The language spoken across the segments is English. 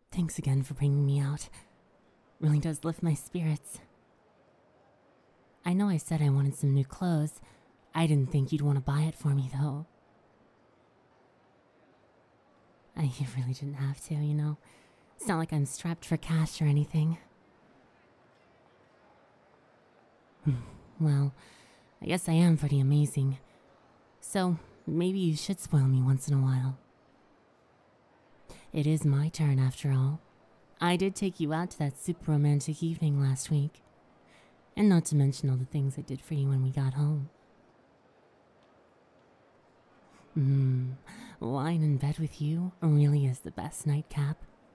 Thanks again for bringing me out. Really does lift my spirits. I know I said I wanted some new clothes. I didn't think you'd want to buy it for me, though. You really didn't have to, you know. It's not like I'm strapped for cash or anything. Well, I guess I am pretty amazing. So, maybe you should spoil me once in a while. It is my turn, after all. I did take you out to that super romantic evening last week. And not to mention all the things I did for you when we got home. Lying in bed with you really is the best nightcap.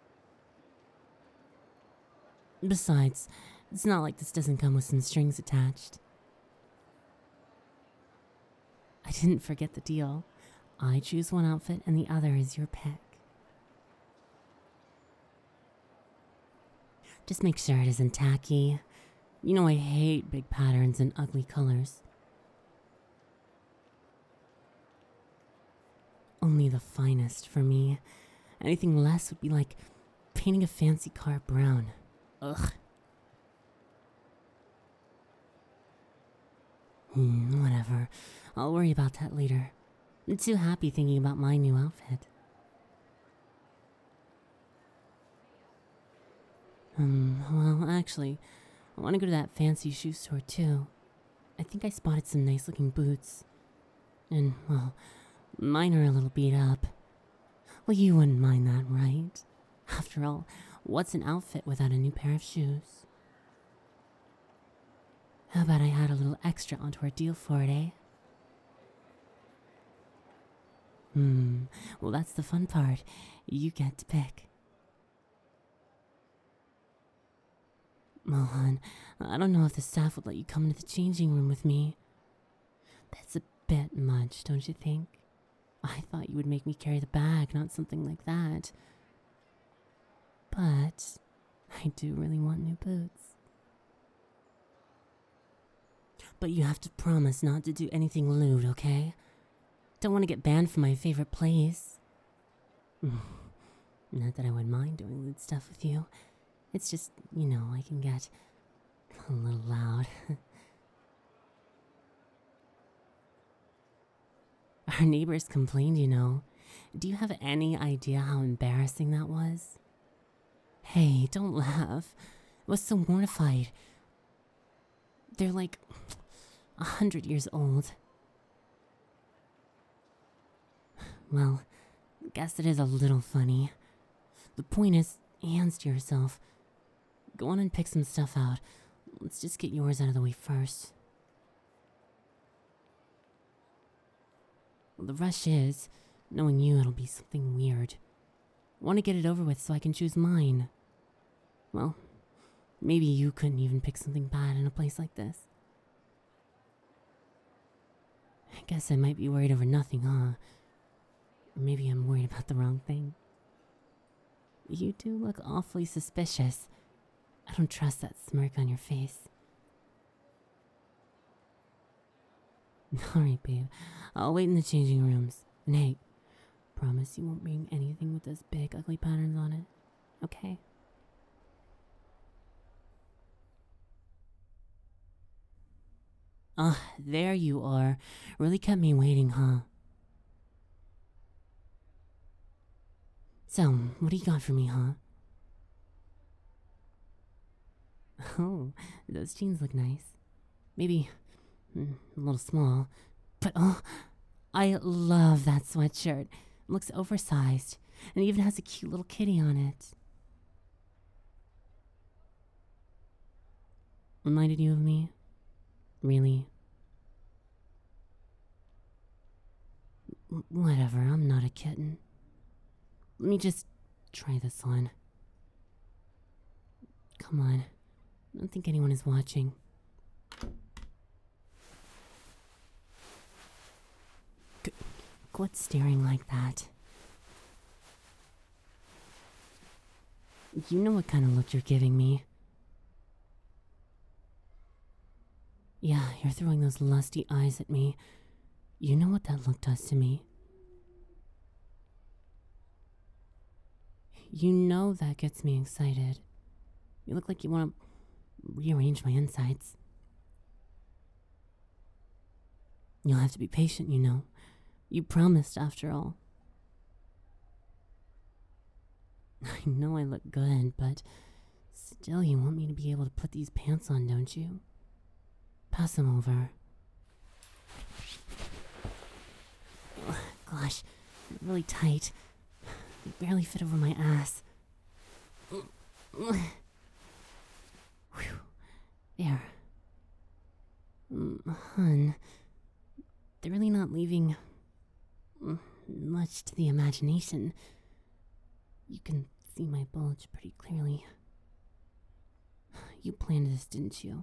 Besides, it's not like this doesn't come with some strings attached. I didn't forget the deal. I choose one outfit and the other is your pick. Just make sure it isn't tacky. You know I hate big patterns and ugly colors. Only the finest for me. Anything less would be like painting a fancy car brown. Ugh. Whatever. I'll worry about that later. I'm too happy thinking about my new outfit. Well, actually, I want to go to that fancy shoe store too. I think I spotted some nice looking boots. And, well, mine are a little beat up. Well, you wouldn't mind that, right? After all, what's an outfit without a new pair of shoes? How about I add a little extra onto our deal for it, eh? Well, that's the fun part. You get to pick. Mohan, I don't know if the staff would let you come into the changing room with me. That's a bit much, don't you think? I thought you would make me carry the bag, not something like that. But I do really want new boots. But you have to promise not to do anything lewd, okay? Don't want to get banned from my favorite place. Not that I would mind doing lewd stuff with you. It's just, you know, I can get a little loud. Our neighbors complained, you know. Do you have any idea how embarrassing that was? Hey, don't laugh. I was so mortified. They're like 100 years old. Well, guess it is a little funny. The point is, hands to yourself. Go on and pick some stuff out. Let's just get yours out of the way first. Well, the rush is, knowing you, it'll be something weird. Want to get it over with so I can choose mine. Well, maybe you couldn't even pick something bad in a place like this. I guess I might be worried over nothing, huh? Or maybe I'm worried about the wrong thing. You do look awfully suspicious. I don't trust that smirk on your face. Alright, babe. I'll wait in the changing rooms. And hey, promise you won't bring anything with those big, ugly patterns on it. Okay? There you are. Really kept me waiting, huh? So, what do you got for me, huh? Oh, those jeans look nice. Maybe a little small. But I love that sweatshirt. It looks oversized and even has a cute little kitty on it. Reminded you of me? Really? Whatever, I'm not a kitten. Let me just try this on. Come on. I don't think anyone is watching. Quit staring like that. You know what kind of look you're giving me. Yeah, you're throwing those lusty eyes at me. You know what that look does to me. You know that gets me excited. You look like you want to rearrange my insides. You'll have to be patient, you know. You promised, after all. I know I look good, but still you want me to be able to put these pants on, don't you? Pass them over. Ugh, gosh, they're really tight. They barely fit over my ass. Whew. There. Hun, they're really not leaving much to the imagination. You can see my bulge pretty clearly. You planned this, didn't you?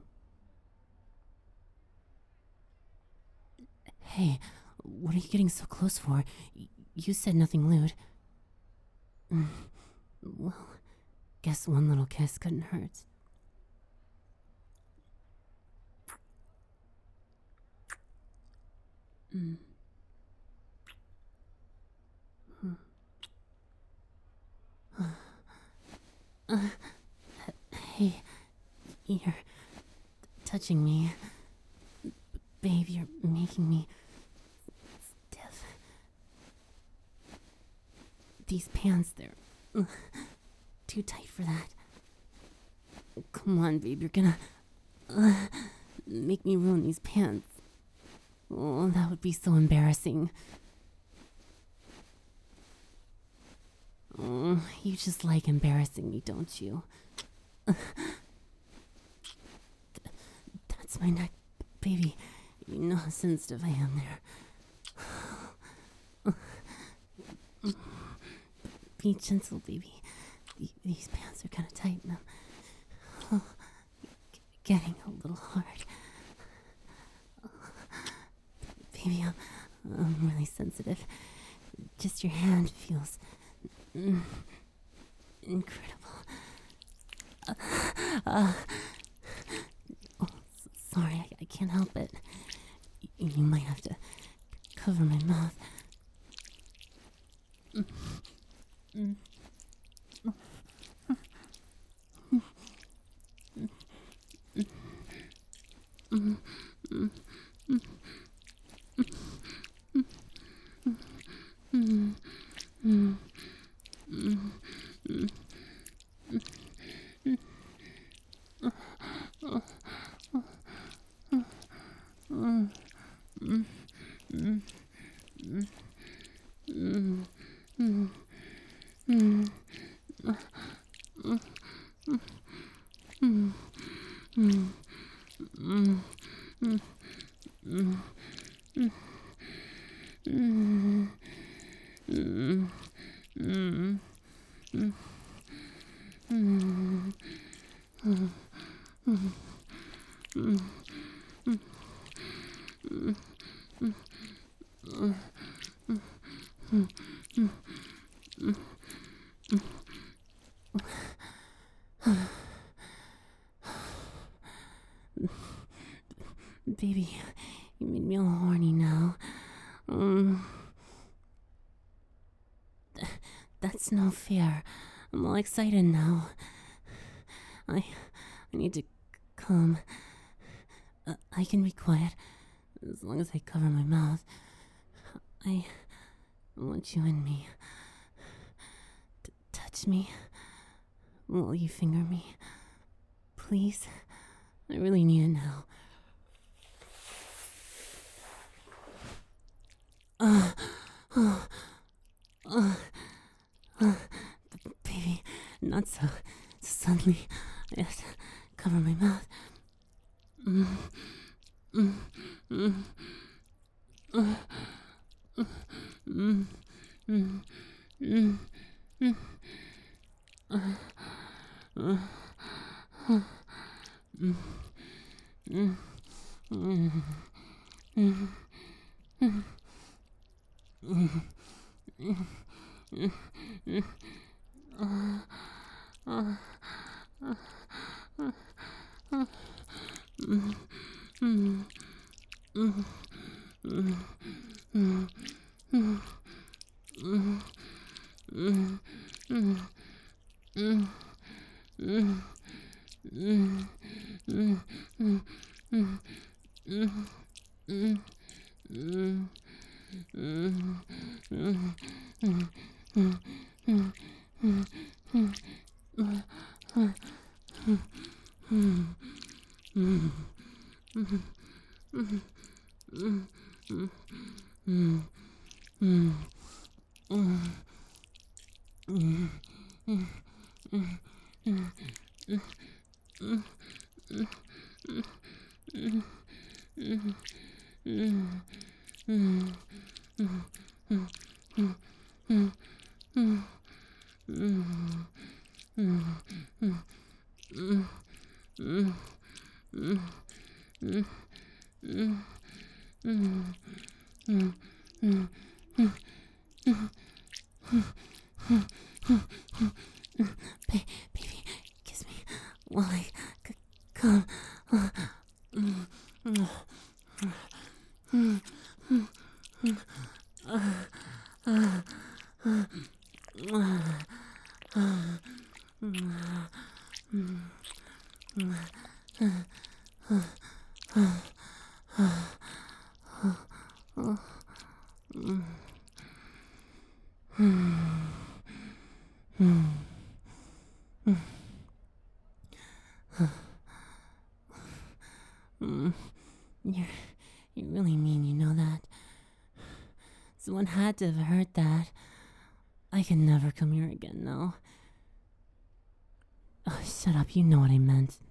Hey, what are you getting so close for? You said nothing lewd. Well, guess one little kiss couldn't hurt. Hey, you're touching me. Babe, you're making me stiff. These pants, they're too tight for that. Come on, babe, you're gonna make me ruin these pants. Oh, that would be so embarrassing. Oh, you just like embarrassing me, don't you? That's my neck, baby. You know how sensitive I am there. Be gentle, baby. These pants are kind of tight now. Getting a little hard. Baby, I'm really sensitive. Just your hand feels incredible. Sorry, I can't help it. You might have to cover my mouth. Baby, you made me all horny now. That's no fair. I'm all excited now. I need to come. I can be quiet as long as I cover my mouth. I want you in me. Touch me. Will you finger me? Please? I really need it now. Baby, not so suddenly. I have to cover my mouth. Mm, mm, mm, mm, mm, mm, mm, mm, mm, mm, mm, mm, mm, mm, mm, mm, Baby, kiss me while I come. You're, you're really mean, you know that? Someone had to have heard that. I can never come here again, no. Oh, shut up, you know what I meant.